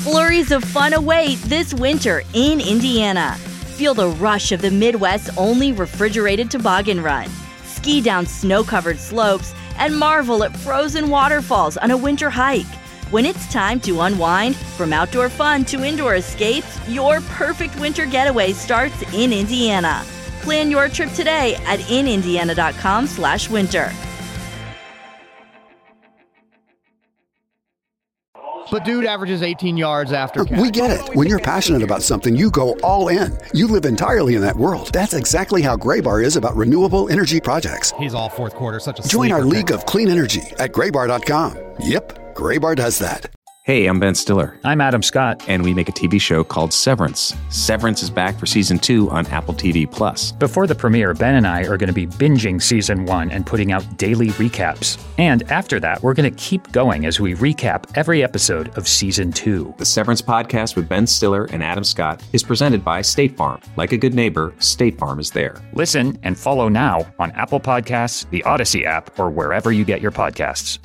Flurries of fun await this winter in Indiana. Feel the rush of the Midwest's only refrigerated toboggan run. Ski down snow-covered slopes and marvel at frozen waterfalls on a winter hike. When it's time to unwind, from outdoor fun to indoor escapes, your perfect winter getaway starts in Indiana. Plan your trip today at inindiana.com/winter. But dude averages 18 yards after catch. We get it. When you're passionate about something, you go all in. You live entirely in that world. That's exactly how Graybar is about renewable energy projects. He's all fourth quarter, such a Join our sleeper league pick. of clean energy at graybar.com. Yep, Graybar does that. Hey, I'm Ben Stiller. I'm Adam Scott. And we make a TV show called Severance. Severance is back for season 2 on Apple TV+. Before the premiere, Ben and I are going to be binging season 1 and putting out daily recaps. And after that, we're going to keep going as we recap every episode of season 2. The Severance podcast with Ben Stiller and Adam Scott is presented by State Farm. Like a good neighbor, State Farm is there. Listen and follow now on Apple Podcasts, the Odyssey app, or wherever you get your podcasts.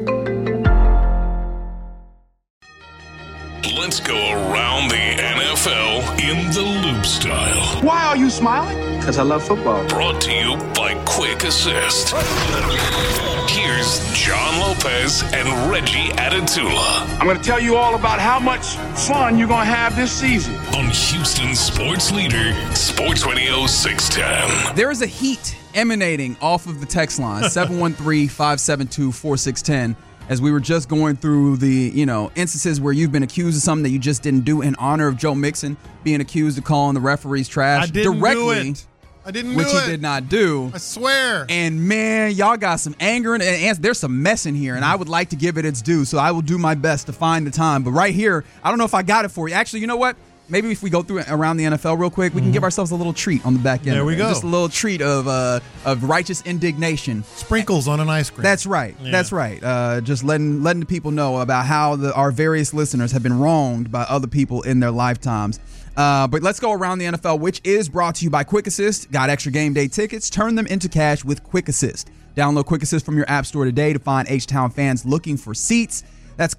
Let's go around the NFL in the Loop style. Why are you smiling? Because I love football. Brought to you by Quick Assist. Here's John Lopez and Reggie Atatula. I'm going to tell you all about how much fun you're going to have this season. On Houston Sports Leader, Sports Radio 610. There is a heat emanating off of the text line, 713-572-4610. As we were just going through the, instances where you've been accused of something that you just didn't do in honor of Joe Mixon being accused of calling the referees trash I didn't directly. do it. I didn't do it. Which he did not do. I swear. And man, y'all got some anger and there's some mess in here, and I would like to give it its due, so I will do my best to find the time. But right here, I don't know if I got it for you. Actually, you know what? Maybe if we go through it around the NFL real quick, we can give ourselves a little treat on the back end. There we go. Just a little treat of righteous indignation. Sprinkles on an ice cream. That's right. Yeah. That's right. Just letting the people know about how our various listeners have been wronged by other people in their lifetimes. But let's go around the NFL, which is brought to you by Quick Assist. Got extra game day tickets? Turn them into cash with Quick Assist. Download Quick Assist from your app store today to find H-Town fans looking for seats. That's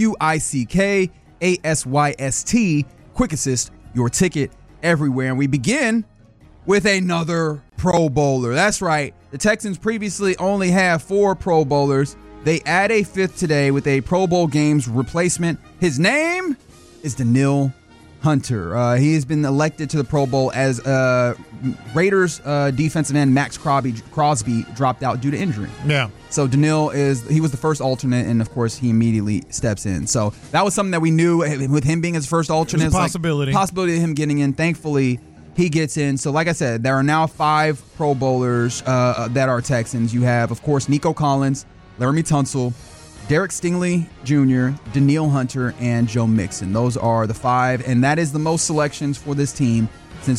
QUICKASYST. Quick Assist, your ticket everywhere. And we begin with another Pro Bowler. That's right. The Texans previously only have 4 Pro Bowlers. They add a 5th today with a Pro Bowl games replacement. His name is Danielle Hunter. He has been elected to the Pro Bowl as Raiders defensive end Max Crosby dropped out due to injury. Yeah. So Danielle he was the first alternate, and of course he immediately steps in. So that was something that we knew with him being his first alternate. There's a possibility. Possibility of him getting in. Thankfully, he gets in. So like I said, there are now 5 Pro Bowlers that are Texans. You have, of course, Nico Collins, Laramie Tunsil, Derek Stingley Jr., Danielle Hunter, and Joe Mixon. Those are the 5, and that is the most selections for this team since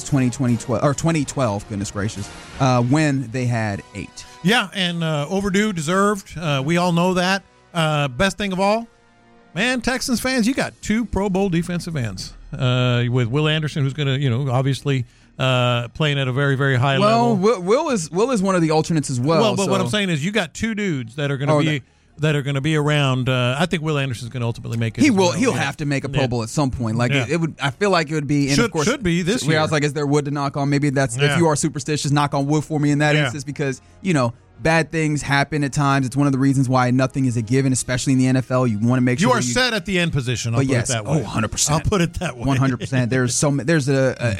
2012, goodness gracious, when they had 8. Yeah, and overdue, deserved. We all know that. Best thing of all, man, Texans fans, you got 2 Pro Bowl defensive ends with Will Anderson, who's going to, obviously playing at a very, very high level. Well, Will is one of the alternates as well. Well, but what I'm saying is you got 2 dudes that are going to be that are going to be around. I think Will Anderson's going to ultimately make it. He will. He'll have to make a Pro Bowl at some point. Like it would. I feel like it would be. And of course, should be this year. I was like, is there wood to knock on? Maybe that's if you are superstitious, knock on wood for me in that instance, because bad things happen at times. It's one of the reasons why nothing is a given, especially in the NFL. You want to make sure you are set at the end position. I'll put it that way. 100%. I'll put it that way. 100%. There's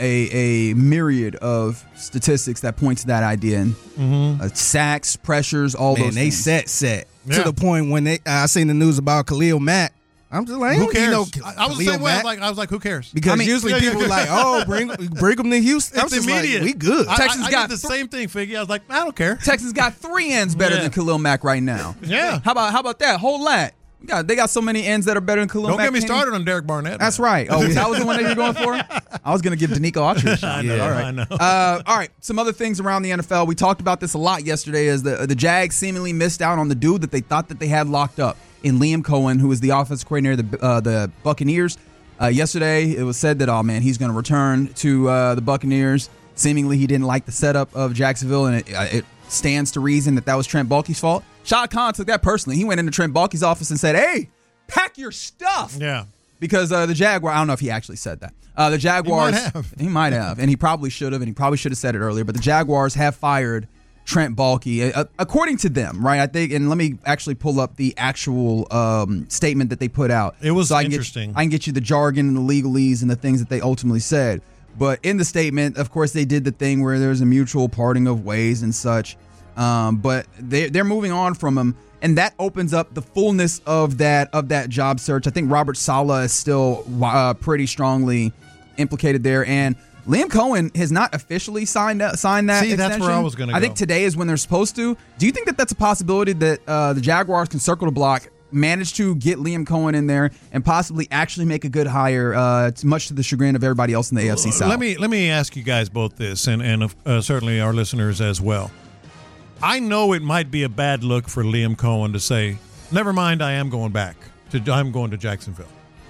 a myriad of statistics that point to that idea, and sacks, pressures, all those. They things. set to the point when I seen the news about Khalil Mack. I'm just like, who cares? I was the same way. I was like, who cares? Because usually people are like, oh, bring them to Houston. It's immediate. Like, we good. Texans got the same thing, Figgy. I was like, I don't care. Texans got 3 ends better than Khalil Mack right now. Yeah. How about that whole lot? They got so many ends that are better than Khalil Mack. Don't get me started on Derek Barnett. That's right. Oh, that was the one that you were going for? I was going to give Danico Autry a shot. I know. All right. Some other things around the NFL. We talked about this a lot yesterday as the Jags seemingly missed out on the dude that they thought that they had locked up in Liam Cohen, who is the offensive coordinator of the Buccaneers. Yesterday, it was said that, he's going to return to the Buccaneers. Seemingly, he didn't like the setup of Jacksonville, and it stands to reason that was Trent Baalke's fault. Shad Khan took that personally. He went into Trent Baalke's office and said, hey, pack your stuff. Yeah. because the Jaguar, I don't know if he actually said that. The Jaguars, he might have, and he probably should have, and he probably should have said it earlier, but the Jaguars have fired Trent Baalke, according to them, right? I think, and let me actually pull up the actual statement that they put out. It was interesting. I can get you the jargon and the legalese and the things that they ultimately said. But in the statement, of course, they did the thing where there's a mutual parting of ways and such. But they're moving on from him, and that opens up the fullness of that job search. I think Robert Saleh is still pretty strongly implicated there, and Liam Cohen has not officially signed that extension. That's where I was going to go. I think today is when they're supposed to. Do you think that that's a possibility that the Jaguars can circle the block, manage to get Liam Cohen in there, and possibly actually make a good hire, much to the chagrin of everybody else in the AFC South? Let me ask you guys both this, and certainly our listeners as well. I know it might be a bad look for Liam Cohen to say, never mind, I'm going to Jacksonville.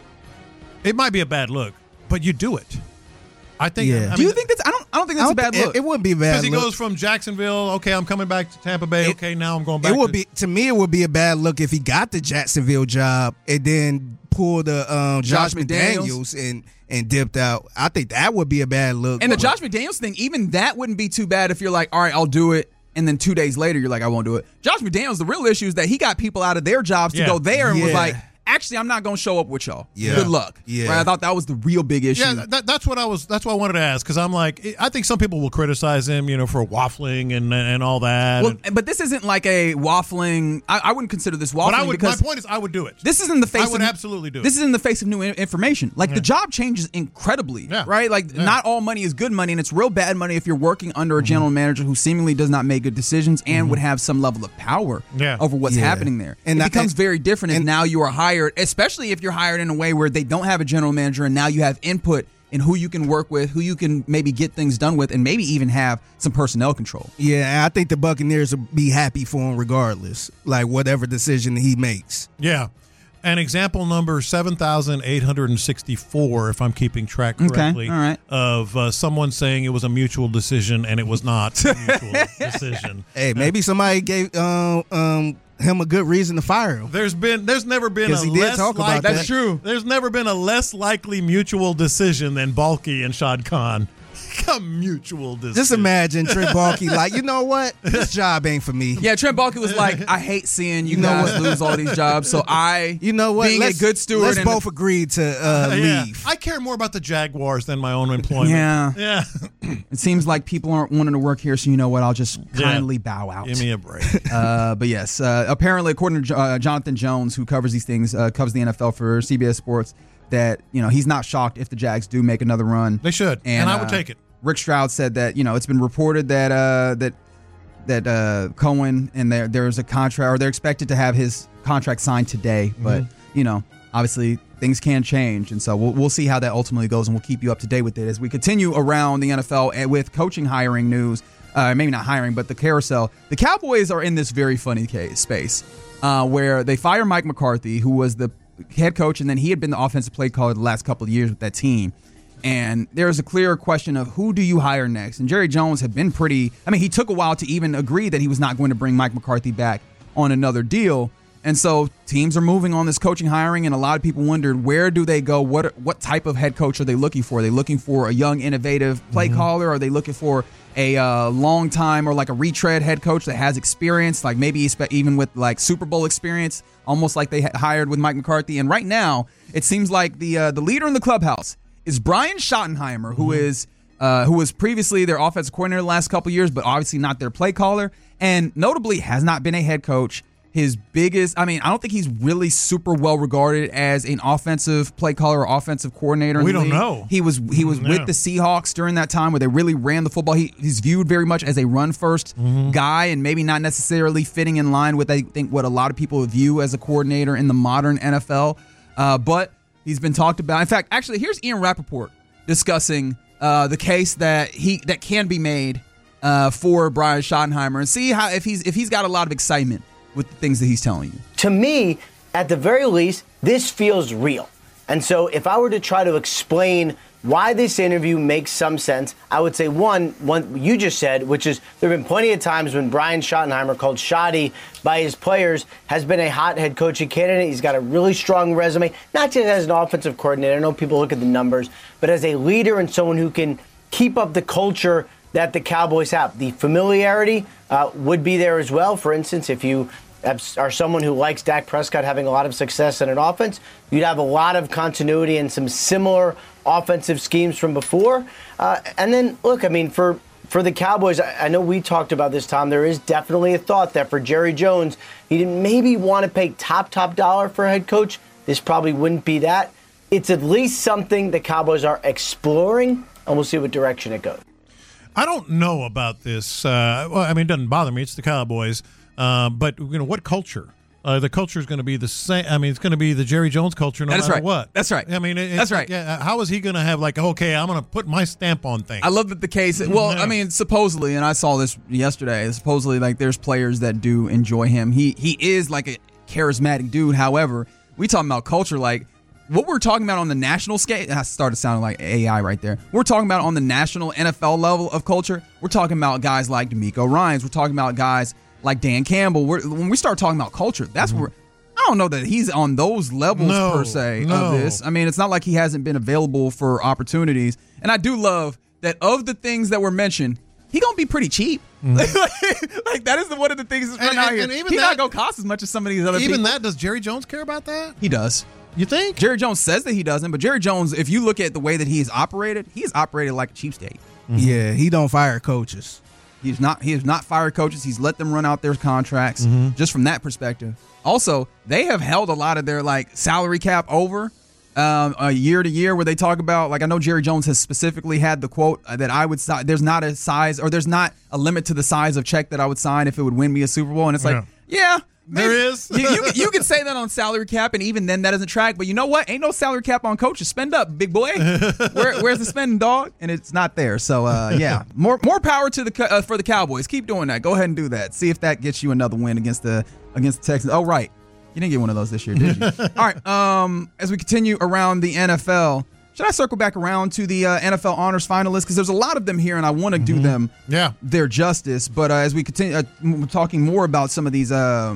It might be a bad look, but you do it. I think. Yeah. Do you think that's? I don't think that's a bad look. It wouldn't be a bad look because he goes from Jacksonville. Okay, I'm coming back to Tampa Bay. Okay, now I'm going back. To me, it would be a bad look if he got the Jacksonville job and then pulled the Josh McDaniels and dipped out. I think that would be a bad look. And the Josh McDaniels thing, even that wouldn't be too bad if you're like, all right, I'll do it. And then 2 days later, you're like, I won't do it. Josh McDaniels, the real issue is that he got people out of their jobs to go there and was like, actually, I'm not going to show up with y'all. Yeah. Good luck. Yeah. Right? I thought that was the real big issue. Yeah, that's what I wanted to ask, because I'm like, I think some people will criticize him, for waffling and all that. Well, but this isn't like a waffling. I wouldn't consider this waffling. But my point is, I would do it. This is in the face. I would absolutely do it. This is in the face of new information. Like the job changes incredibly, right? Like not all money is good money, and it's real bad money if you're working under a general manager who seemingly does not make good decisions and would have some level of power over what's happening there. And it becomes very different if now you are hired, especially if you're hired in a way where they don't have a general manager and now you have input in who you can work with, who you can maybe get things done with, and maybe even have some personnel control. Yeah, I think the Buccaneers will be happy for him regardless, like whatever decision he makes. Yeah. And example number 7,864, if I'm keeping track correctly, of someone saying it was a mutual decision and it was not a mutual decision. Hey, maybe somebody gave him a good reason to fire him. There's never been a less likely. That's true. There's never been a less likely mutual decision than Baalke and Shad Khan. A mutual decision. Just imagine Trent Baalke like, you know what? This job ain't for me. Yeah, Trent Baalke was like, I hate seeing you guys lose all these jobs, so being a good steward. Let's both agree to leave. I care more about the Jaguars than my own employment. Yeah. It seems like people aren't wanting to work here, so you know what? I'll just kindly bow out. Give me a break. But yes, apparently, according to Jonathan Jones, who covers these things, covers the NFL for CBS Sports, that he's not shocked if the Jags do make another run. They should, and I would take it. Rick Stroud said that it's been reported that Cohen and there's a contract, or they're expected to have his contract signed today. But obviously things can change, and so we'll see how that ultimately goes, and we'll keep you up to date with it as we continue around the NFL and with coaching hiring news. Maybe not hiring, but the carousel. The Cowboys are in this very funny space where they fire Mike McCarthy, who was the head coach, and then he had been the offensive play caller the last couple of years with that team. And there's a clear question of who do you hire next? And Jerry Jones had been he took a while to even agree that he was not going to bring Mike McCarthy back on another deal. And so teams are moving on this coaching hiring, and a lot of people wondered, where do they go? What type of head coach are they looking for? Are they looking for a young, innovative play caller? Are they looking for a long time or like a retread head coach that has experience, like maybe even with like Super Bowl experience, almost like they hired with Mike McCarthy? And right now, it seems like the leader in the clubhouse is Brian Schottenheimer, who was previously their offensive coordinator the last couple of years, but obviously not their play caller, and notably has not been a head coach. His biggest, I don't think he's really super well regarded as an offensive play caller or offensive coordinator. We don't know. He was with the Seahawks during that time where they really ran the football. He's viewed very much as a run-first guy, and maybe not necessarily fitting in line with, I think, what a lot of people view as a coordinator in the modern NFL. But he's been talked about. In fact, actually, here's Ian Rappaport discussing the case that can be made for Brian Schottenheimer, and see how if he's got a lot of excitement with the things that he's telling you. To me, at the very least, this feels real. And so if I were to try to explain why this interview makes some sense, I would say one you just said, which is there have been plenty of times when Brian Schottenheimer, called shoddy by his players, has been a hot head coaching candidate. He's got a really strong resume, not just as an offensive coordinator. I know people look at the numbers, but as a leader and someone who can keep up the culture that the Cowboys have. The familiarity would be there as well. For instance, if you are someone who likes Dak Prescott having a lot of success in an offense, you'd have a lot of continuity and some similar offensive schemes from before. And then, look, I mean, for the Cowboys, I know we talked about this, Tom, there is definitely a thought that for Jerry Jones, he didn't maybe want to pay top dollar for a head coach. This probably wouldn't be that. It's at least something the Cowboys are exploring, and we'll see what direction it goes. I don't know about this. Well, I mean, it doesn't bother me. It's the Cowboys. But, what culture? The culture is going to be the same. I mean, it's going to be the Jerry Jones culture no matter what. That's right. I mean, that's right. Yeah, how is he going to have okay, I'm going to put my stamp on things? I love that the case. Well, Yeah. I mean, supposedly, and I saw this yesterday. Supposedly, there's players that do enjoy him. He is like a charismatic dude. However, we talking about culture, what we're talking about on the national scale. I started sounding like AI right there. We're talking about on the national NFL level of culture. We're talking about guys like D'Amico Ryans. We're talking about guys like Dan Campbell. When we start talking about culture, that's where I don't know that he's on those levels per se of this. I mean, it's not like he hasn't been available for opportunities. And I do love that of the things that were mentioned, he gonna be pretty cheap. That is one of the things that's run out here. He's not gonna cost as much as some of these other people. Even that, does Jerry Jones care about that? He does. You think? Jerry Jones says that he doesn't, but Jerry Jones, if you look at the way that he's operated like a cheapskate. Yeah, he don't fire coaches. He has not fired coaches. He's let them run out their contracts just from that perspective. Also, they have held a lot of their salary cap over year to year, where they talk about I know Jerry Jones has specifically had the quote that I would sign. There's not a size, or there's not a limit to the size of check that I would sign if it would win me a Super Bowl. And it's there is. you can say that on salary cap, and even then that doesn't track. But you know what? Ain't no salary cap on coaches. Spend up, big boy. Where's the spending, dog? And it's not there. So more power to for the Cowboys. Keep doing that. Go ahead and do that. See if that gets you another win against the Texans. Oh right, you didn't get one of those this year, did you? All right. As we continue around the NFL. Should I circle back around to the NFL honors finalists? Because there's a lot of them here, and I want to do them their justice. But as we continue talking more about some of these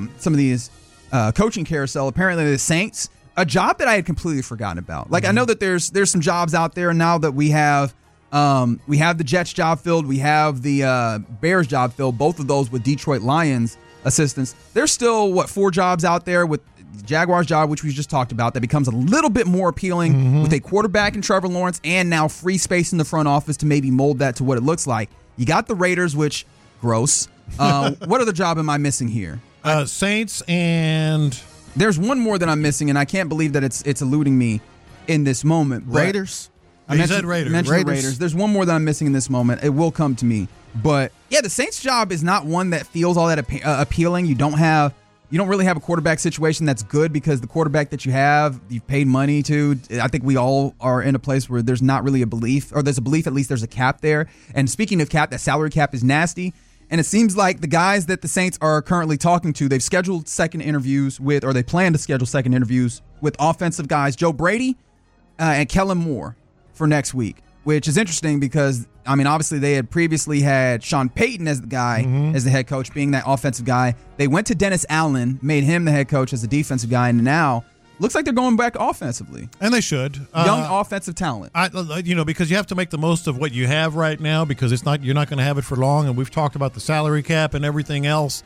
coaching carousel, apparently the Saints, a job that I had completely forgotten about. I know that there's some jobs out there now that we have the Jets job filled, we have the Bears job filled, both of those with Detroit Lions assistants. There's still 4 jobs out there with Jaguars job, which we just talked about, that becomes a little bit more appealing with a quarterback in Trevor Lawrence and now free space in the front office to maybe mold that to what it looks like. You got the Raiders, which gross. What other job am I missing here? Saints, and there's one more that I'm missing, and I can't believe that it's eluding me in this moment. Raiders. I mentioned Raiders. There's one more that I'm missing in this moment. It will come to me, but the Saints job is not one that feels all that appealing. You don't really have a quarterback situation that's good, because the quarterback that you've paid money to. I think we all are in a place where there's not really a belief, or there's a belief, at least there's a cap there. And speaking of cap, that salary cap is nasty. And it seems like the guys that the Saints are currently talking to, they've scheduled second interviews with, or they plan to schedule second interviews with offensive guys, Joe Brady and Kellen Moore for next week, which is interesting because, I mean, obviously they had previously had Sean Payton as the guy, as the head coach, being that offensive guy. They went to Dennis Allen, made him the head coach as the defensive guy, and now looks like they're going back offensively. And they should. Young offensive talent. Because you have to make the most of what you have right now, because you're not going to have it for long, and we've talked about the salary cap and everything else.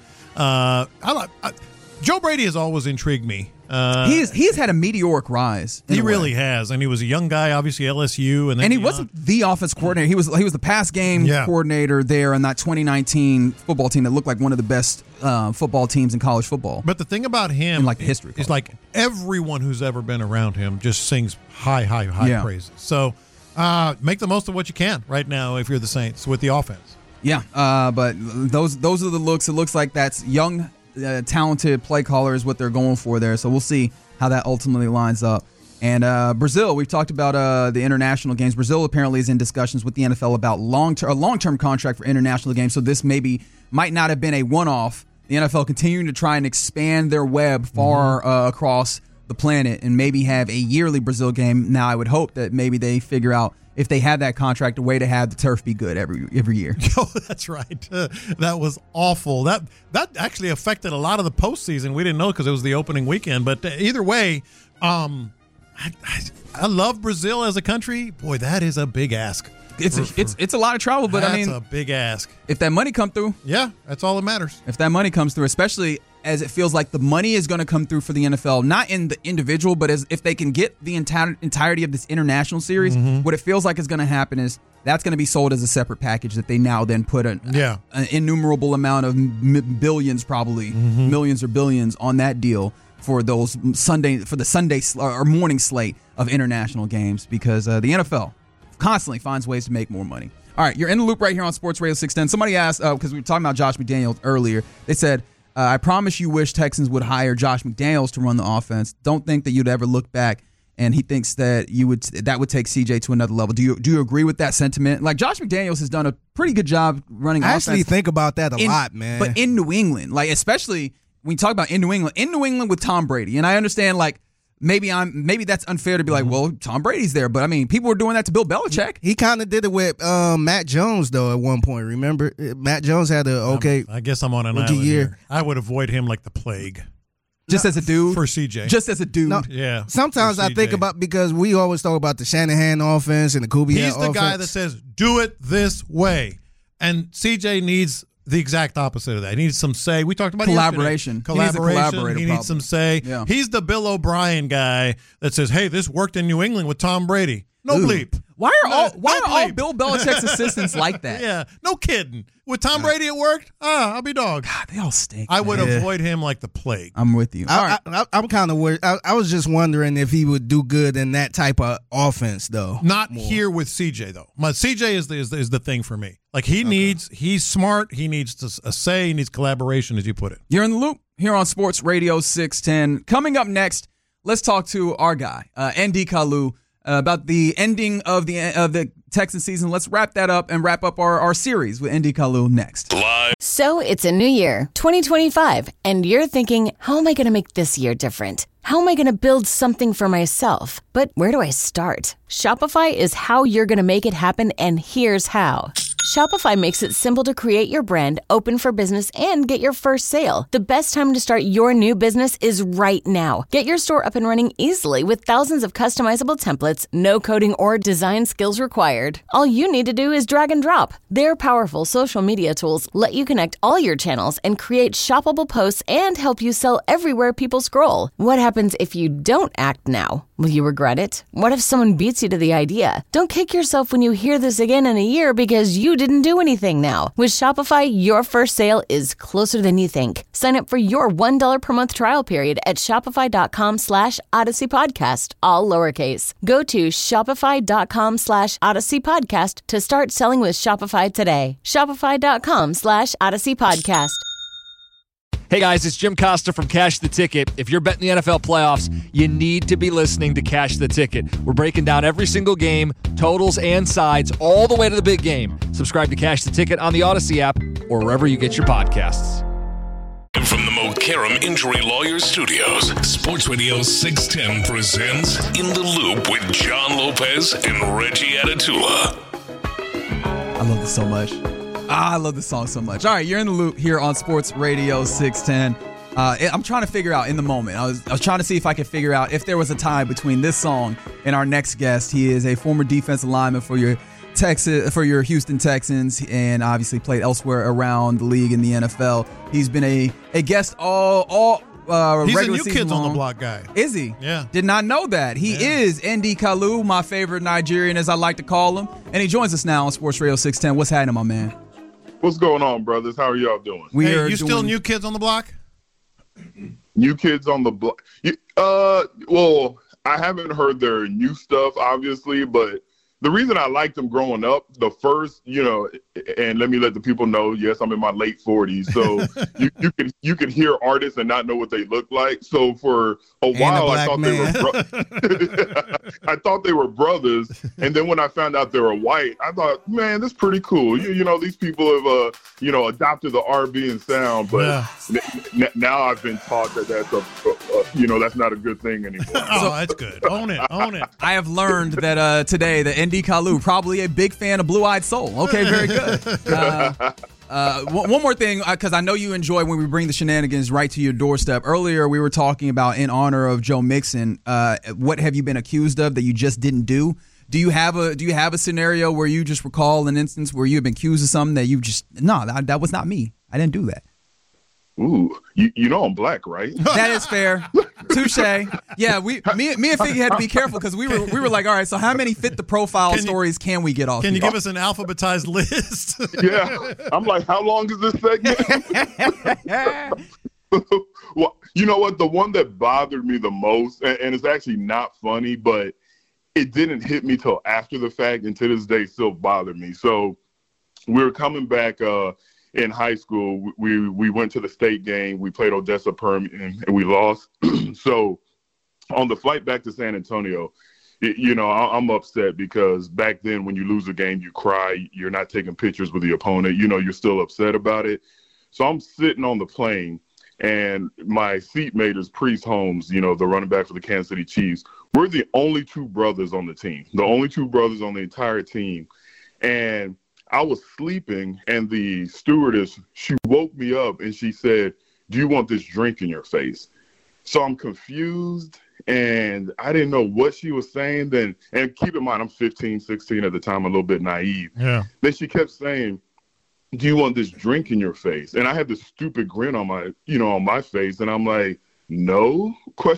Joe Brady has always intrigued me. He has had a meteoric rise. He really has, and he was a young guy, obviously LSU, and he wasn't the offense coordinator. He was the pass game coordinator there in that 2019 football team that looked like one of the best football teams in college football. But the thing about him, in the history, is everyone who's ever been around him just sings high praises. So make the most of what you can right now if you're the Saints with the offense. Yeah, but those are the looks. It looks like that's young, talented play caller is what they're going for there. So we'll see how that ultimately lines up. And Brazil, we've talked about the international games. Brazil apparently is in discussions with the NFL about a long-term contract for international games. So this might not have been a one-off. The NFL continuing to try and expand their web far across the planet and maybe have a yearly Brazil game. Now, I would hope that maybe they figure out, if they have that contract, a way to have the turf be good every year. Oh, that's right. That was awful. That actually affected a lot of the postseason. We didn't know because it was the opening weekend. But either way, I love Brazil as a country. Boy, that is a big ask. It's a lot of trouble, but that's a big ask. If that money come through, yeah, that's all that matters. If that money comes through, especially as it feels like the money is going to come through for the NFL, not in the individual, but as if they can get the entirety of this international series, what it feels like is going to happen is that's going to be sold as a separate package that they now then put an innumerable amount of billions, probably millions or billions on that deal for the Sunday or morning slate of international games, because the NFL constantly finds ways to make more money. All right, you're in the loop right here on Sports Radio 610. Somebody asked, because we were talking about Josh McDaniels earlier, they said, I promise you wish Texans would hire Josh McDaniels to run the offense. Don't think that you'd ever look back, and he thinks that that would take CJ to another level. Do you agree with that sentiment? Like, Josh McDaniels has done a pretty good job running offense. I actually think about that a lot, man. But in New England, like, especially when you talk about in New England with Tom Brady, and I understand, like, maybe that's unfair to be like, well, Tom Brady's there, but I mean, people were doing that to Bill Belichick. He kind of did it with Matt Jones though at one point. Remember, Matt Jones had I guess I'm on an island here. I would avoid him like the plague. Just as a dude? For CJ. Just as a dude. No, yeah. Sometimes I think about, because we always talk about the Shanahan offense and the Kubiak offense. He's the guy that says, do it this way. And CJ needs the exact opposite of that. He needs some say. We talked about collaboration. He needs some say. Yeah. He's the Bill O'Brien guy that says, hey, this worked in New England with Tom Brady. No bleep. Why are all Bill Belichick's assistants like that? Yeah, no kidding. With Tom Brady, it worked. I'll be dog. God, they all stink. I would avoid him like the plague. I'm with you. I'm kind of worried. I was just wondering if he would do good in that type of offense, though. Not here with CJ, though. CJ is the thing for me. Like, he's smart. He needs a say. He needs collaboration, as you put it. You're in the loop here on Sports Radio 610. Coming up next, let's talk to our guy, Andy Kalu, about the ending of the Texan season. Let's wrap that up and wrap up our series with Andy Kalu next. So it's a new year, 2025, and you're thinking, how am I going to make this year different? How am I going to build something for myself? But where do I start? Shopify is how you're going to make it happen, and here's how. Shopify makes it simple to create your brand, open for business, and get your first sale. The best time to start your new business is right now. Get your store up and running easily with thousands of customizable templates, no coding or design skills required. All you need to do is drag and drop. Their powerful social media tools let you connect all your channels and create shoppable posts and help you sell everywhere people scroll. What happens if you don't act now? Will you regret it? What if someone beats you to the idea? Don't kick yourself when you hear this again in a year because you didn't do anything now. With Shopify, your first sale is closer than you think. Sign up for your $1 per month trial period at shopify.com/Odyssey Podcast, all lowercase. Go to shopify.com/Odyssey Podcast to start selling with Shopify today. Shopify.com/Odyssey Podcast. Hey guys, it's Jim Costa from Cash the Ticket. If you're betting the NFL playoffs, you need to be listening to Cash the Ticket. We're breaking down every single game, totals and sides, all the way to the big game. Subscribe to Cash the Ticket on the Odyssey app or wherever you get your podcasts. From the Mokaram Injury Lawyers Studios, Sports Radio 610 presents In the Loop with John Lopez and Reggie Atatula. I love this so much. I love this song so much. All right, you're in the loop here on Sports Radio 610. I'm trying to figure out in the moment. I was trying to see if I could figure out if there was a tie between this song and our next guest. He is a former defensive lineman for your Houston Texans, and obviously played elsewhere around the league in the NFL. He's been a guest all he's regular a New season Kids long. on the Block guy. Is he? Yeah. Did not know that. He is Andy Kalu, my favorite Nigerian, as I like to call him, and he joins us now on Sports Radio 610. What's happening, my man? What's going on, brothers? How are y'all doing? You still New Kids on the Block? New Kids on the Block. Well, I haven't heard their new stuff, obviously, but the reason I liked them growing up, the first, and let me let the people know, yes, I'm in my late 40s, so you can hear artists and not know what they look like. So for a while, I thought they were I thought they were brothers, and then when I found out they were white, I thought, man, that's pretty cool. You know, these people have adopted the R&B and sound, but now I've been taught that that's not a good thing anymore. That's good. Own it. I have learned that today that ND Kalu, probably a big fan of Blue Eyed Soul. Okay, very good. One more thing, because I know you enjoy when we bring the shenanigans right to your doorstep. Earlier, we were talking about, in honor of Joe Mixon, what have you been accused of that you just didn't do? Do you have a scenario where you just recall an instance where you have been accused of something that you just that was not me. I didn't do that. Ooh, you know I'm black, right? That is fair. Touche. Yeah, me and Figgy had to be careful because we were like, all right, so how many fit the profile stories can we get off? Can you give us an alphabetized list? Yeah, I'm like, how long is this segment? Well, you know what? The one that bothered me the most, and it's actually not funny, but it didn't hit me till after the fact, and to this day still bothered me. So we were coming back in high school. We went to the state game. We played Odessa Permian, and we lost. So on the flight back to San Antonio, I'm upset because back then when you lose a game, you cry. You're not taking pictures with the opponent. You're still upset about it. So I'm sitting on the plane, and my seatmate is Priest Holmes, the running back for the Kansas City Chiefs. We're the only two brothers on the team, the only two brothers on the entire team. And I was sleeping, and the stewardess, she woke me up, and she said, "Do you want this drink in your face?" So I'm confused, and I didn't know what she was saying then. And keep in mind, I'm 15, 16 at the time, a little bit naive. Yeah. Then she kept saying, "Do you want this drink in your face?" And I had this stupid grin on my face, and I'm like, "No?" ?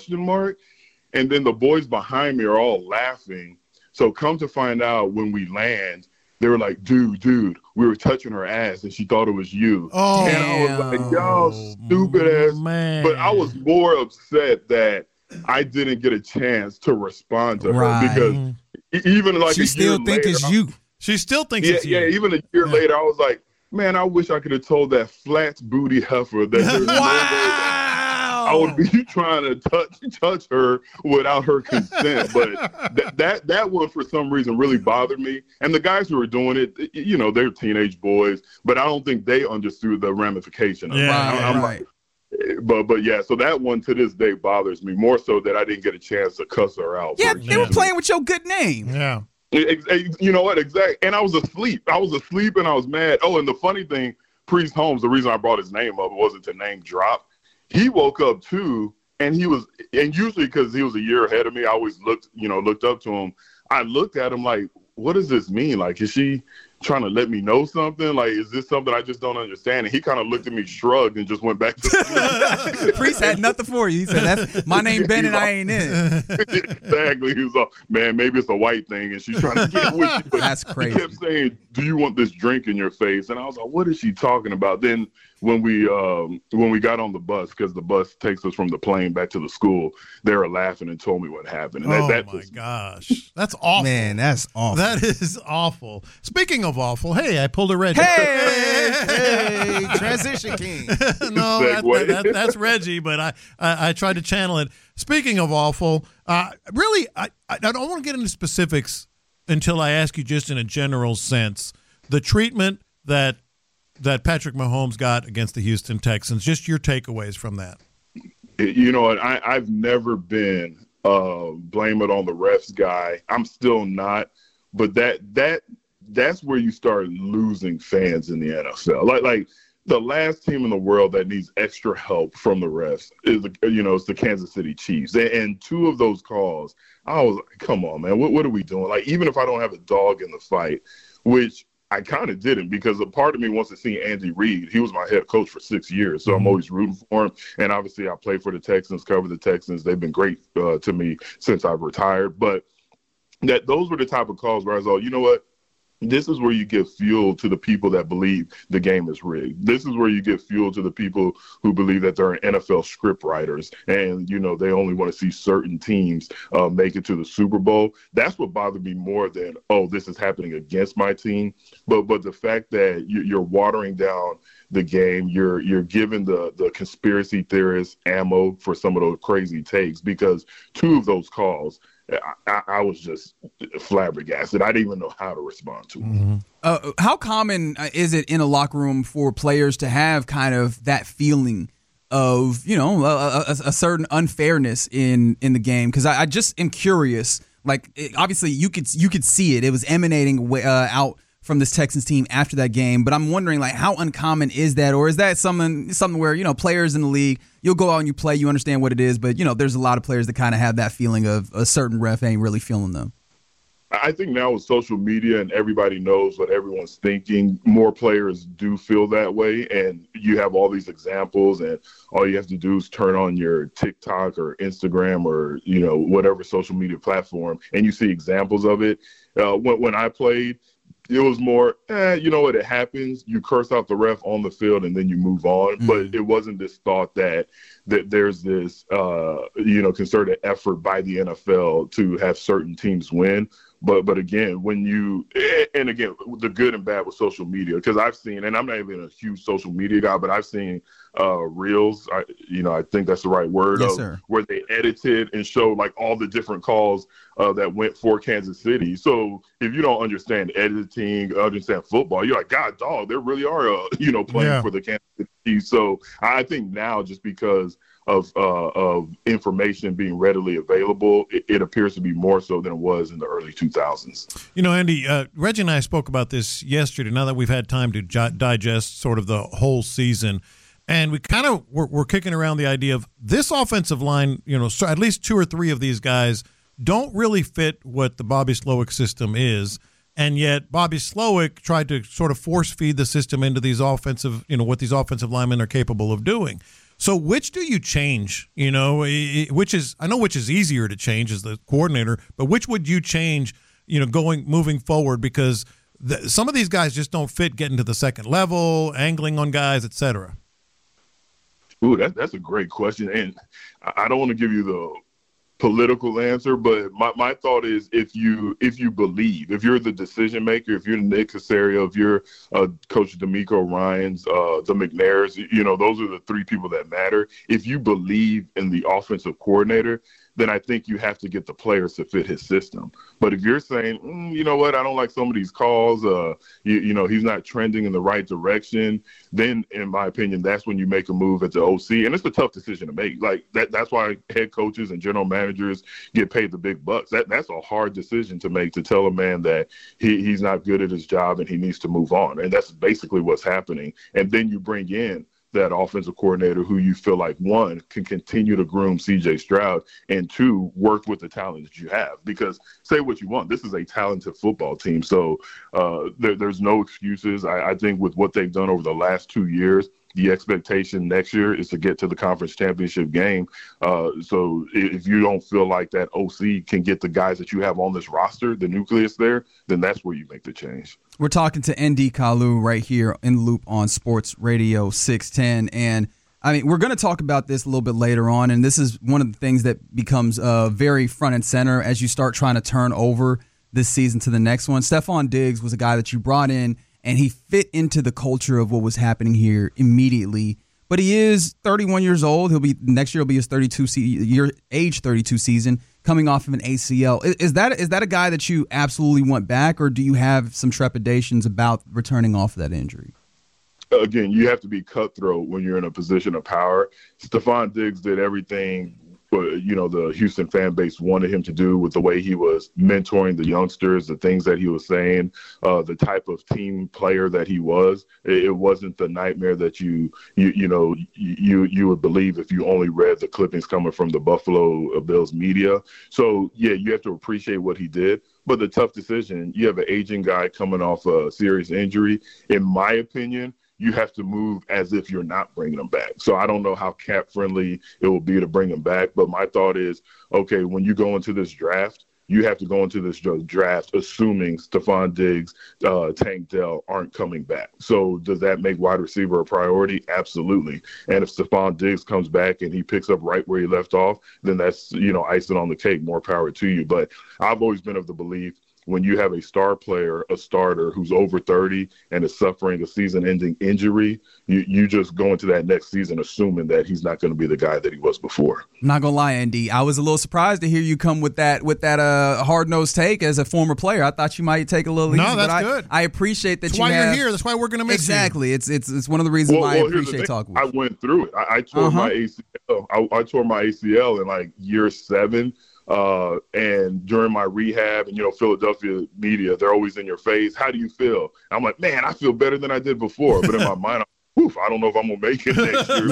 And then the boys behind me are all laughing. So come to find out, when we land, they were like, dude, we were touching her ass, and she thought it was you. Oh, and I was like, y'all stupid ass. Man. But I was more upset that I didn't get a chance to respond to her because even like she still think it's you. She still thinks it's you. Yeah, even a year later, I was like, man, I wish I could have told that flat booty heifer that there's no way I would be trying to touch her without her consent. But that one, for some reason, really bothered me. And the guys who were doing it, they're teenage boys, but I don't think they understood the ramification of it. Right. But yeah, so that one to this day bothers me more so that I didn't get a chance to cuss her out. Yeah, they were playing with your good name. Yeah. You know what? Exactly. And I was asleep. And I was mad. Oh, and the funny thing, Priest Holmes, the reason I brought his name up wasn't to name drop. He woke up too, and usually because he was a year ahead of me, I always looked up to him. I looked at him like, what does this mean? Like, is she trying to let me know something? Like, is this something I just don't understand? And he kind of looked at me, shrugged, and just went back to sleep. Priest had nothing for you. He said, "That's my name, Ben, and I ain't in." Exactly. He was like, man, maybe it's a white thing, and she's trying to get with you. But that's crazy. He kept saying, "Do you want this drink in your face?" And I was like, what is she talking about? Then when we got on the bus, because the bus takes us from the plane back to the school, they were laughing and told me what happened. And my gosh, that's awful. Man, that's awful. That is awful. Speaking of awful, hey, I pulled a Reggie. Hey, transition king. No, that's Reggie, but I tried to channel it. Speaking of awful, really, I don't want to get into specifics until I ask you just in a general sense, the treatment that Patrick Mahomes got against the Houston Texans, just your takeaways from that. You know what? I've never been blame it on the refs guy. I'm still not, but that's where you start losing fans in the NFL. Like the last team in the world that needs extra help from the refs is it's the Kansas City Chiefs. And two of those calls, I was like, come on, man, what are we doing? Like, even if I don't have a dog in the fight, which I kind of didn't, because a part of me wants to see Andy Reid. He was my head coach for 6 years, so I'm always rooting for him. And obviously I play for the Texans, cover the Texans. They've been great to me since I've retired. But those were the type of calls where I was like, you know what? This is where you give fuel to the people that believe the game is rigged. This is where you give fuel to the people who believe that they're NFL script writers and, they only want to see certain teams make it to the Super Bowl. That's what bothered me more than, this is happening against my team. But the fact that you're watering down the game, you're giving the conspiracy theorists ammo for some of those crazy takes, because two of those calls, I was just flabbergasted. I didn't even know how to respond to it. How common is it in a locker room for players to have kind of that feeling of, a certain unfairness in the game? Because I just am curious. Like, obviously, you could see it. It was emanating out from this Texans team after that game. But I'm wondering, like, how uncommon is that? Or is that something where, players in the league, you'll go out and you play, you understand what it is. But, there's a lot of players that kind of have that feeling of a certain ref ain't really feeling them. I think now with social media and everybody knows what everyone's thinking, more players do feel that way. And you have all these examples, and all you have to do is turn on your TikTok or Instagram or, whatever social media platform, and you see examples of it. When I played, it was more, it happens. You curse out the ref on the field and then you move on. Mm-hmm. But it wasn't this thought that there's this, concerted effort by the NFL to have certain teams win. But again, the good and bad with social media, because I've seen, and I'm not even a huge social media guy, but I've seen reels, I think that's the right word, yes, sir, where they edited and showed like all the different calls that went for Kansas City. So if you don't understand editing, understand football, you're like, God, dog, there really are, playing for the Kansas City Chiefs. So I think now, just because of information being readily available, it appears to be more so than it was in the early 2000s. Andy, Reggie and I spoke about this yesterday, now that we've had time to digest sort of the whole season. And we kind of were kicking around the idea of this offensive line, so at least 2 or 3 of these guys don't really fit what the Bobby Slowik system is. And yet Bobby Slowik tried to sort of force feed the system into these offensive, what these offensive linemen are capable of doing. So which do you change? I know which is easier to change as the coordinator, but which would you change, moving forward? Because some of these guys just don't fit getting to the second level, angling on guys, et cetera. Ooh, that's a great question. And I don't want to give you the political answer, but my thought is, if you believe, if you're the decision maker, if you're Nick Caserio, if you're Coach DeMeco Ryans, the McNairs, those are the 3 people that matter. If you believe in the offensive coordinator, then I think you have to get the players to fit his system. But if you're saying, you know what, I don't like some of these calls, he's not trending in the right direction, then in my opinion, that's when you make a move at the OC. And it's a tough decision to make. Like that's why head coaches and general managers get paid the big bucks. That's a hard decision to make, to tell a man that he's not good at his job and he needs to move on. And that's basically what's happening. And then you bring in that offensive coordinator who you feel like, 1, can continue to groom C.J. Stroud, and 2, work with the talent that you have. Because say what you want, this is a talented football team. So there's no excuses. I think with what they've done over the last 2 years, the expectation next year is to get to the conference championship game. So if you don't feel like that OC can get the guys that you have on this roster, the nucleus there, then that's where you make the change. We're talking to Ndie Kalu right here in the Loop on Sports Radio 610. And, we're going to talk about this a little bit later on, and this is one of the things that becomes very front and center as you start trying to turn over this season to the next one. Stephon Diggs was a guy that you brought in, and he fit into the culture of what was happening here immediately. But he is 31 years old. Next year will be his age 32 season, coming off of an ACL. Is that a guy that you absolutely want back, or do you have some trepidations about returning off of that injury? Again, you have to be cutthroat when you're in a position of power. Stephon Diggs did everything the Houston fan base wanted him to do, with the way he was mentoring the youngsters, the things that he was saying, the type of team player that he was. It wasn't the nightmare that you would believe if you only read the clippings coming from the Buffalo Bills media. So yeah, you have to appreciate what he did. But the tough decision, you have an aging guy coming off a serious injury. In my opinion, you have to move as if you're not bringing him back. So I don't know how cap friendly it will be to bring him back. But my thought is, okay, when you go into this draft, you have to go into this draft assuming Stephon Diggs, Tank Dell aren't coming back. So does that make wide receiver a priority? Absolutely. And if Stephon Diggs comes back and he picks up right where he left off, then that's, icing on the cake, more power to you. But I've always been of the belief, when you have a star player, a starter who's over 30 and is suffering a season-ending injury, you just go into that next season assuming that he's not going to be the guy that he was before. I'm not gonna lie, Andy. I was a little surprised to hear you come with that hard-nosed take as a former player. I thought you might take a little easy. No, that's good. I appreciate that. That's why you're here. That's why we're going to miss exactly. you. It's one of the reasons why I appreciate talking with you. I went through it. I tore my ACL. I tore my ACL in like year 7. And during my rehab, and Philadelphia media, they're always in your face. How do you feel? I'm like, man, I feel better than I did before. But in my mind, I don't know if I'm gonna make it next year.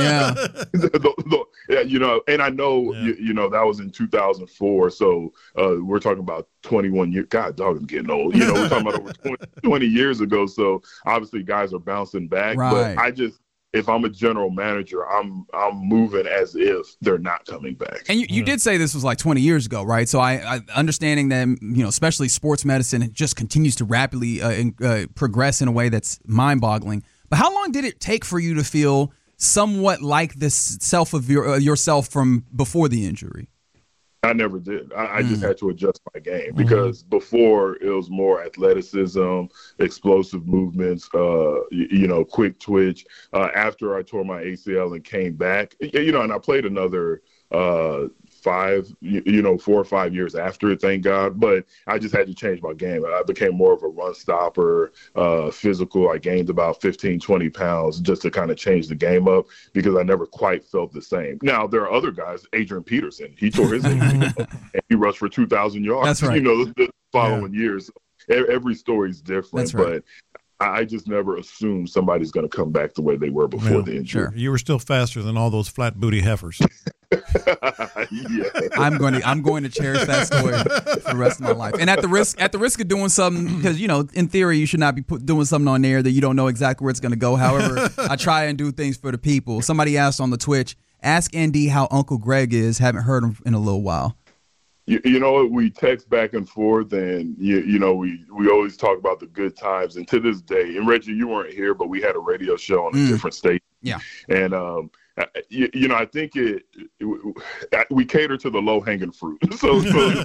And I know, that was in 2004. So we're talking about 21 years. God, dog, I'm getting old. We're talking about over 20 years ago. So obviously, guys are bouncing back. Right. But if I'm a general manager, I'm moving as if they're not coming back. And you did say this was like 20 years ago, right? So I understanding that, especially sports medicine, it just continues to rapidly progress in a way that's mind-boggling. But how long did it take for you to feel somewhat like this self of yourself from before the injury? I never did. I just had to adjust my game because before it was more athleticism, explosive movements, quick twitch. After I tore my ACL and came back, and I played another 4 or 5 years after it, thank God. But I just had to change my game. I became more of a run stopper, physical. I gained about 15, 20 pounds just to kind of change the game up because I never quite felt the same. Now, there are other guys, Adrian Peterson, he tore his ACL and he rushed for 2,000 yards, That's right. The following years. Every story is different, That's right. But I just never assumed somebody's going to come back the way they were before the injury. Sure. You were still faster than all those flat booty heifers. I'm going to cherish that story for the rest of my life. And at the risk of doing something, because in theory you should not be doing something on there that you don't know exactly where it's going to go. However, I try and do things for the people. Somebody asked on the Twitch, ask Andy how Uncle Greg is. Haven't heard him in a little while. You know what? We text back and forth, and we always talk about the good times. And to this day, and Reggie, you weren't here, but we had a radio show on a different station. Yeah. And I think we cater to the low hanging fruit. So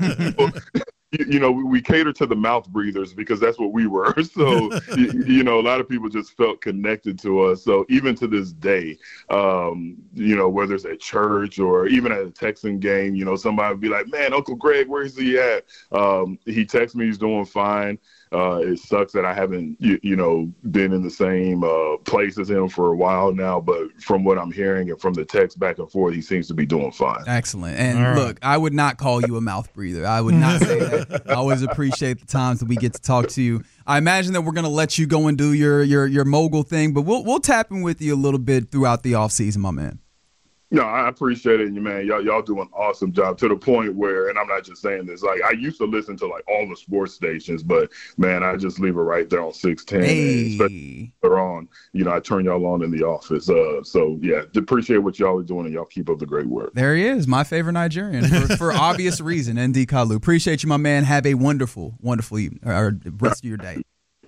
we cater to the mouth breathers because that's what we were. So, a lot of people just felt connected to us. So even to this day, whether it's at church or even at a Texan game, somebody would be like, man, Uncle Greg, where is he at? He texts me, he's doing fine. It sucks that I haven't, been in the same place as him for a while now. But from what I'm hearing and from the text back and forth, he seems to be doing fine. Excellent. And look, I would not call you a mouth breather. I would not say that. I always appreciate the times that we get to talk to you. I imagine that we're going to let you go and do your mogul thing, but we'll tap in with you a little bit throughout the offseason, my man. No, I appreciate it, man. Y'all do an awesome job to the point where, and I'm not just saying this, like I used to listen to like all the sports stations, but man, I just leave it right there on 610. Hey. Especially they're on, I turn y'all on in the office. So yeah, appreciate what y'all are doing, and y'all keep up the great work. There he is, my favorite Nigerian for obvious reason, Nd Kalu. Appreciate you, my man. Have a wonderful, wonderful evening, or rest of your day.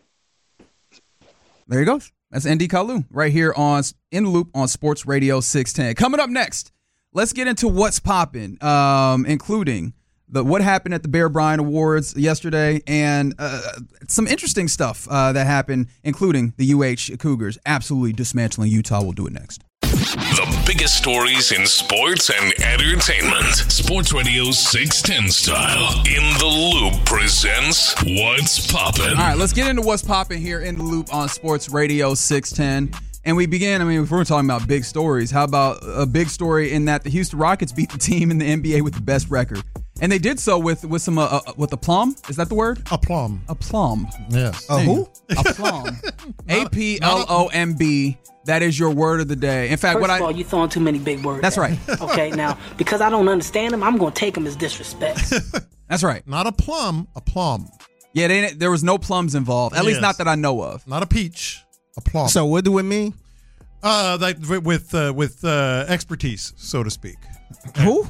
There he goes. That's Nd Kalu right here in the Loop on Sports Radio 610. Coming up next, let's get into what's popping, including what happened at the Bear Bryant Awards yesterday and some interesting stuff that happened, including the UH Cougars absolutely dismantling Utah. We'll do it next. The biggest stories in sports and entertainment. Sports Radio 610 style. In the Loop presents What's Poppin'. All right, let's get into what's popping here in the Loop on Sports Radio 610. And we begin, if we're talking about big stories, how about a big story in that the Houston Rockets beat the team in the NBA with the best record? And they did so with some with aplomb. Is that the word? Aplomb. Aplomb. Yes. Who? Aplomb. APLOMB. That is your word of the day. In fact, First of all, you're throwing too many big words. That's right. Okay, now, because I don't understand them, I'm going to take them as disrespect. That's right. Not a plum, a plum. Yeah, there was no plums involved. At least not that I know of. Not a peach, a plum. So what do it mean? With expertise, so to speak. Who?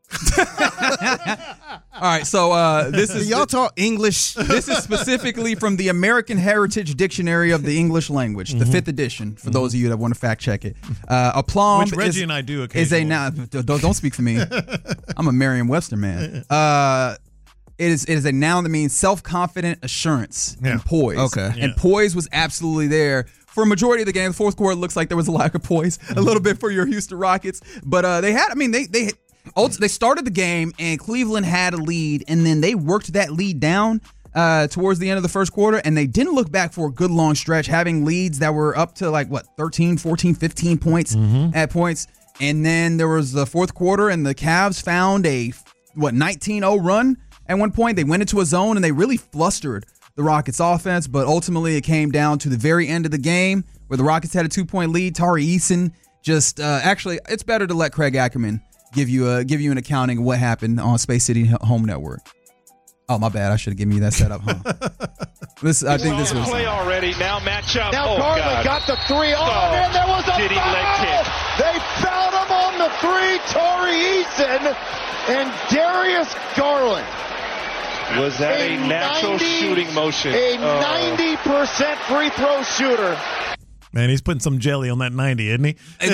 All right, so this is y'all talk English. This is specifically from the American Heritage Dictionary of the English Language, the 5th edition. For those of you that want to fact check it, aplomb, which Reggie and I do occasionally. Is a noun. Don't speak for me. I'm a Merriam-Webster man. It is a noun that means self-confident assurance and poise. Okay. And poise was absolutely there. For a majority of the game, the fourth quarter looks like there was a lack of poise a little bit for your Houston Rockets. But they started the game and Cleveland had a lead, and then they worked that lead down towards the end of the first quarter, and they didn't look back for a good long stretch, having leads that were up to 13, 14, 15 points at points. And then there was the fourth quarter, and the Cavs found a 19-0 run at one point. They went into a zone, and they really flustered the Rockets offense, but ultimately it came down to the very end of the game where the Rockets had a 2-point lead. Tari Eason just actually, it's better to let Craig Ackerman give you an accounting of what happened on Space City Home Network. Oh, my bad. I should have given you that setup, huh? I think this was play already. Now matchup. Now Garland got the three. Oh, man, there was a foul. Leg kick. They fouled him on the three. Tari Eason and Darius Garland. Was that a natural shooting motion? A 90% free throw shooter. Man, he's putting some jelly on that 90, isn't he?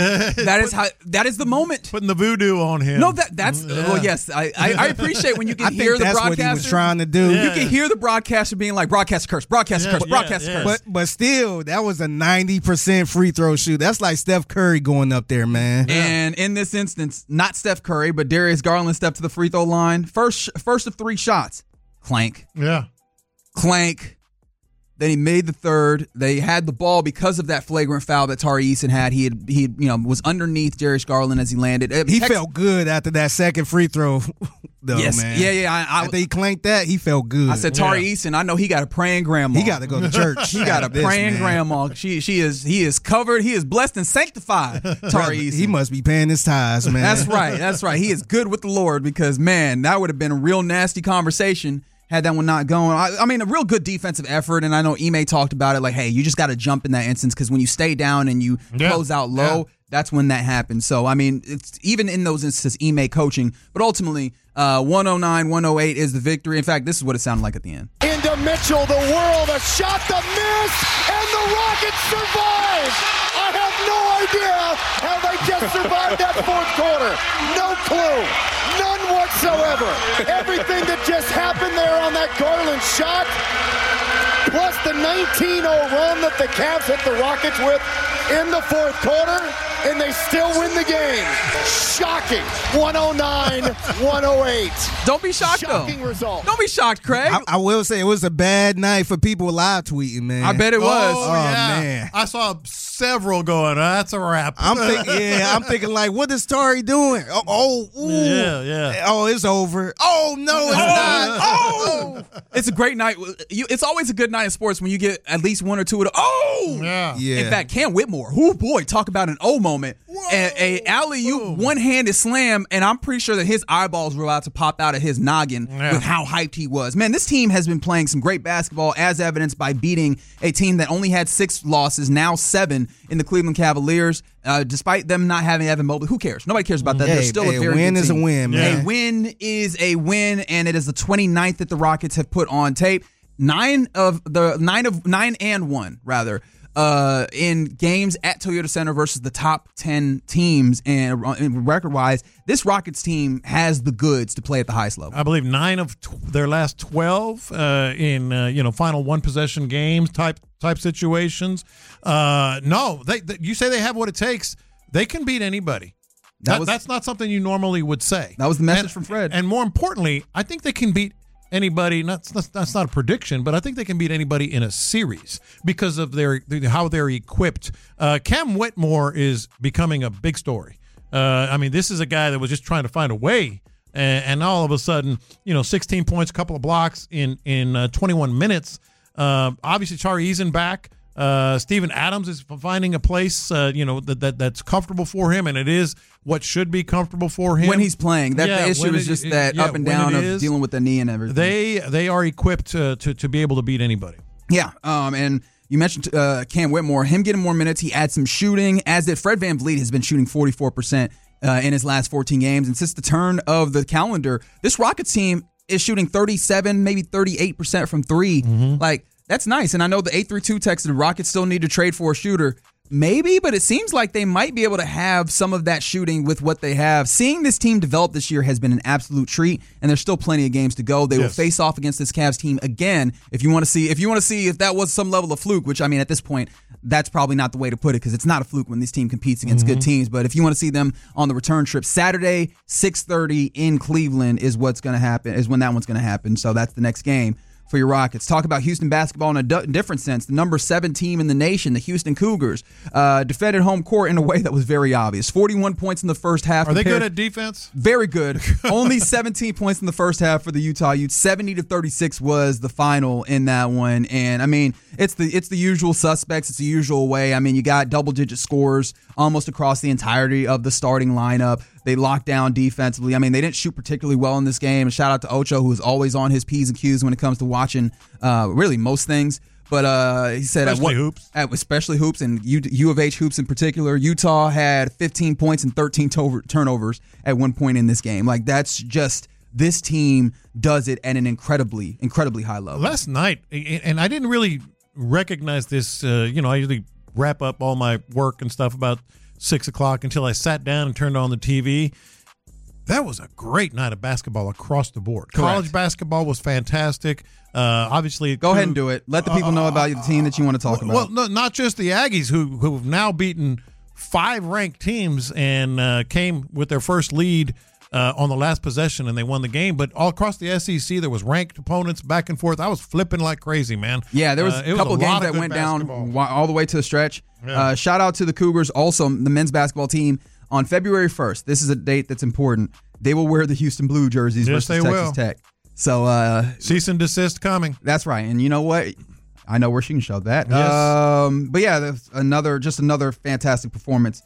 That is the moment. Putting the voodoo on him. No, that's well, yes. I appreciate when you can hear the broadcaster. That's what he was trying to do. You can hear the broadcaster being like, broadcast curse, broadcast curse, broadcast curse. But still, that was a 90% free throw shoot. That's like Steph Curry going up there, man. And in this instance, not Steph Curry, but Darius Garland stepped to the free throw line. First of three shots. Clank. Yeah. Clank. Then he made the third. They had the ball because of that flagrant foul that Tari Eason had. He was underneath Darius Garland as he landed. He felt good after that second free throw, though, yes. man. Yeah. After he clanked that, he felt good. I said, Tari Eason, I know he got a praying grandma. He got to go to church. He got a praying grandma. He is covered. He is blessed and sanctified, Tari Eason. He must be paying his tithes, man. That's right. He is good with the Lord because, man, that would have been a real nasty conversation had that one not going. I mean, a real good defensive effort, and I know Ime talked about it, like, hey, you just got to jump in that instance because when you stay down and you close out low, that's when that happens. So, I mean, it's even in those instances, Ime coaching, but ultimately, 109-108 is the victory. In fact, this is what it sounded like at the end. Into Mitchell, the world, a shot to miss, and the Rockets survive. I have no idea how they just survived that fourth quarter. No clue. None whatsoever. Everything that just happened there on that Garland shot, plus the 19-0 run that the Cavs hit the Rockets with in the fourth quarter, and they still win the game. Shocking. 109-108. Don't be shocked, Shocking though. result. Don't be shocked, Craig. I will say it was a bad night for people live tweeting, man. I bet it was. Oh man. I saw several going, that's a wrap. I'm thinking like, what is Tari doing? Oh, it's over. Oh, no, it's not. Oh. It's a great night. It's always a good night in sports when you get at least one or two of the Yeah. In fact, Cam Whitmore, oh boy, talk about an moment. And a alley-oop one-handed slam, and I'm pretty sure that his eyeballs were about to pop out of his noggin with how hyped he was. Man, this team has been playing some great basketball, as evidenced by beating a team that only had 6 losses, now 7 in the Cleveland Cavaliers. Despite them not having Evan Mobley, who cares? Nobody cares about that. They're still a very win good is team. a win, man. A win is a win, and it is the 29th that the Rockets have put on tape. 9 and 1 in games at Toyota Center versus the top 10 teams, and record-wise, this Rockets team has the goods to play at the highest level. I believe 9 of their last 12 in final one-possession games type situations. No, you say they have what it takes. They can beat anybody. That's not something you normally would say. That was the message from Fred. And more importantly, I think they can beat anybody. That's not a prediction, but I think they can beat anybody in a series because of how they're equipped. Cam Whitmore is becoming a big story. This is a guy that was just trying to find a way, and all of a sudden, 16 points, a couple of blocks in 21 minutes. Obviously, Tari Eason back. Steven Adams is finding a place, that's comfortable for him, and it is what should be comfortable for him when he's playing. The issue is just that up and down of dealing with the knee and everything. They are equipped to be able to beat anybody. Yeah, and you mentioned Cam Whitmore. Him getting more minutes, he adds some shooting, as did Fred VanVleet has been shooting 44% in his last 14 games. And since the turn of the calendar, this Rockets team is shooting 37, maybe 38% from 3. Like, that's nice. And I know the 832 texted, the Rockets still need to trade for a shooter. Maybe, but it seems like they might be able to have some of that shooting with what they have. Seeing this team develop this year has been an absolute treat, and there's still plenty of games to go. They will face off against this Cavs team again. If you want to see if that was some level of fluke, which I mean at this point that's probably not the way to put it because it's not a fluke when this team competes against good teams. But if you want to see them on the return trip, Saturday 6:30 in Cleveland is what's going to happen. Is when that one's going to happen. So that's the next game for your Rockets. Talk about Houston basketball in a different sense. The number 7 team in the nation, the Houston Cougars, defended home court in a way that was very obvious. 41 points in the first half. Are they good at defense? Very good. Only 17 points in the first half for the Utah Utes. 70-36 was the final in that one. And I mean, it's the usual suspects. It's the usual way. I mean, you got double-digit scores almost across the entirety of the starting lineup. They locked down defensively. I mean, they didn't shoot particularly well in this game. And shout out to Ocho, who is always on his P's and Q's when it comes to watching really most things. But he said especially hoops and U of H hoops in particular. Utah had 15 points and 13 turnovers at one point in this game. Like, that's just this team does it at an incredibly, incredibly high level. Last night, and I didn't really recognize this. I usually wrap up all my work and stuff about 6 o'clock until I sat down and turned on the TV. That was a great night of basketball across the board. Correct. College basketball was fantastic. Obviously, go ahead and do it. Let the people know about the team that you want to talk about. Well, no, not just the Aggies, who've now beaten 5 ranked teams and came with their first lead on the last possession, and they won the game. But all across the SEC, there was ranked opponents back and forth. I was flipping like crazy, man. Yeah, there was a couple of games that went down all the way to the stretch. Yeah. Shout out to the Cougars, also the men's basketball team. On February 1st, this is a date that's important. They will wear the Houston Blue jerseys versus Texas Tech. So cease and desist coming. That's right. And you know what? I know where she can show that. Yes. But yeah, another fantastic performance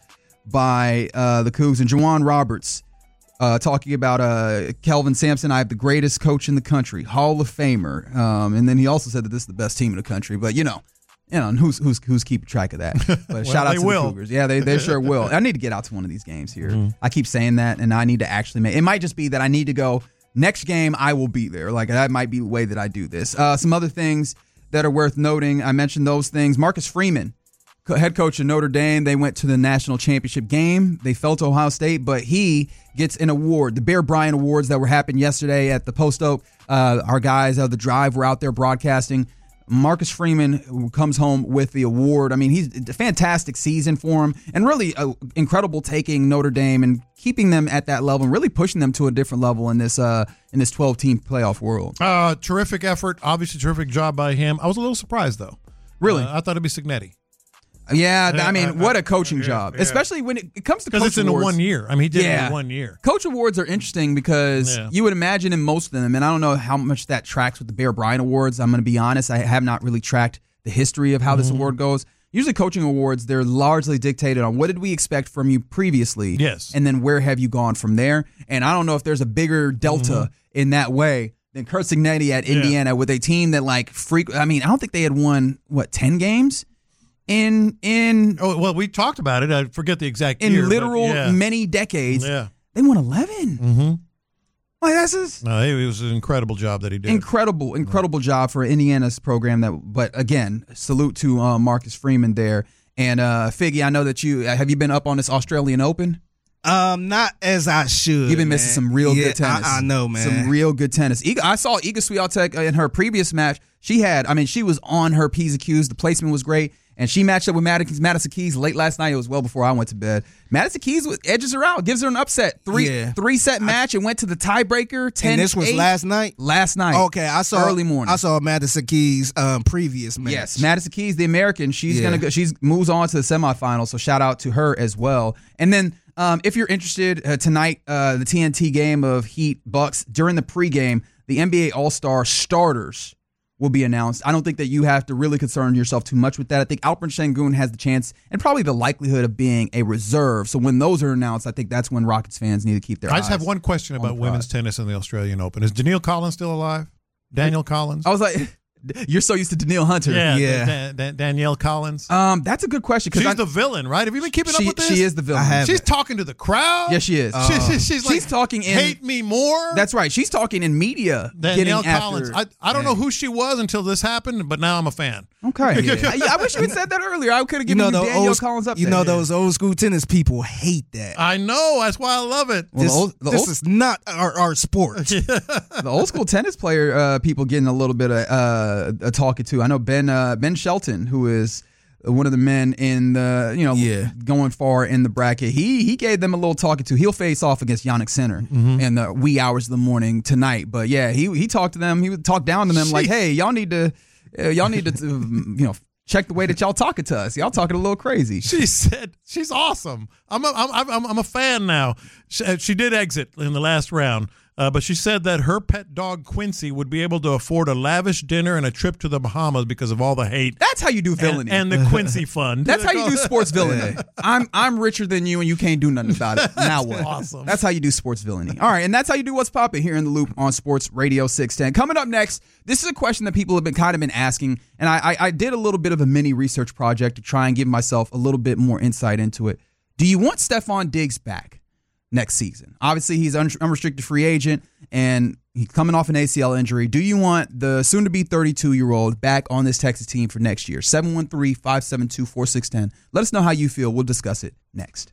by the Cougs. And Juwan Roberts talking about Kelvin Sampson. I have the greatest coach in the country, Hall of Famer. And then he also said that this is the best team in the country. But and who's keeping track of that? But shout out to the Cougars. Yeah, they sure will. I need to get out to one of these games here. Mm-hmm. I keep saying that, and I need to actually make it. Might just be that I need to go next game. I will be there. Like, that might be the way that I do this. Some other things that are worth noting. I mentioned those things. Marcus Freeman, head coach of Notre Dame. They went to the national championship game. They fell to Ohio State, but he gets an award. The Bear Bryant Awards that were happened yesterday at the Post Oak. Our guys of the Drive were out there broadcasting. Marcus Freeman comes home with the award. I mean, he's a fantastic season for him, and really incredible taking Notre Dame and keeping them at that level and really pushing them to a different level in this 12-team playoff world. Terrific effort. Obviously, terrific job by him. I was a little surprised, though. Really? I thought it'd be Signetti. Yeah, I mean, what a coaching job, especially when it comes to coach awards. Because it's in 1 year. I mean, he did it in 1 year. Coach awards are interesting because you would imagine in most of them, and I don't know how much that tracks with the Bear Bryant Awards. I'm going to be honest. I have not really tracked the history of how this award goes. Usually coaching awards, they're largely dictated on what did we expect from you previously, and then where have you gone from there. And I don't know if there's a bigger delta in that way than Curt Cignetti at Indiana with a team that I mean, I don't think they had won, 10 games? We talked about it. I forget the exact year. In literal many decades, they won 11. Mm-hmm. Like, that's just, it was an incredible job that he did. Incredible job for Indiana's program. But again, salute to Marcus Freeman there. And Figgy, I know that have you been up on this Australian Open? Not as I should. You've been missing some real good tennis. I know, man. Some real good tennis. I saw Iga Swiatek in her previous match. She was on her P's and Q's. The placement was great. And she matched up with Madison Keys late last night. It was well before I went to bed. Madison Keys edges her out, gives her an upset. Three-set match and went to the tiebreaker, 10-8. And this was last night? Last night. Okay, I saw early morning. I saw Madison Keys' previous match. Yes, Madison Keys, the American. She's gonna go. She moves on to the semifinals. So shout out to her as well. And then if you're interested tonight, the TNT game of Heat Bucks during the pregame, the NBA All-Star starters will be announced. I don't think that you have to really concern yourself too much with that. I think Alperen Sengun has the chance and probably the likelihood of being a reserve. So when those are announced, I think that's when Rockets fans need to keep their eyes. I just have one question about women's tennis in the Australian Open. Is Danielle Collins still alive? Danielle Collins? I was like, You're so used to Danielle Hunter. Yeah. Danielle Collins. That's a good question. She's the villain, right? Have you been keeping up with this? She is the villain. She's talking to the crowd. Yes, she is. She's like, talking in hate me more. That's right. She's talking in media. Danielle Collins. I don't know who she was until this happened, but now I'm a fan. Okay. I wish you had said that earlier. I could have given you Danielle Collins up. Those old school tennis people hate that. I know. That's why I love it. Well, this is not our sport. The old school tennis player people getting a little bit of talking to. I know Ben Shelton, who is one of the men in the going far in the bracket. He gave them a little talking to. He'll face off against Yannick Sinner in the wee hours of the morning tonight. But yeah, he talked to them. He would talk down to them like, hey, y'all need to check the way that y'all talking to us. Y'all talking a little crazy. She said she's awesome. I'm a fan now. She did exit in the last round. But she said that her pet dog, Quincy, would be able to afford a lavish dinner and a trip to the Bahamas because of all the hate. That's how you do villainy. And the Quincy Fund. That's how you do sports villainy. I'm richer than you, and you can't do nothing about it. Now what? Awesome. That's how you do sports villainy. All right, and that's how you do What's Poppin' here in the Loop on Sports Radio 610. Coming up next, this is a question that people have been asking, and I did a little bit of a mini research project to try and give myself a little bit more insight into it. Do you want Stephon Diggs back next season? Obviously, he's unrestricted free agent, and he's coming off an ACL injury. Do you want the soon-to-be 32-year-old back on this Texas team for next year? 713-572-4610. Let us know how you feel. We'll discuss it next.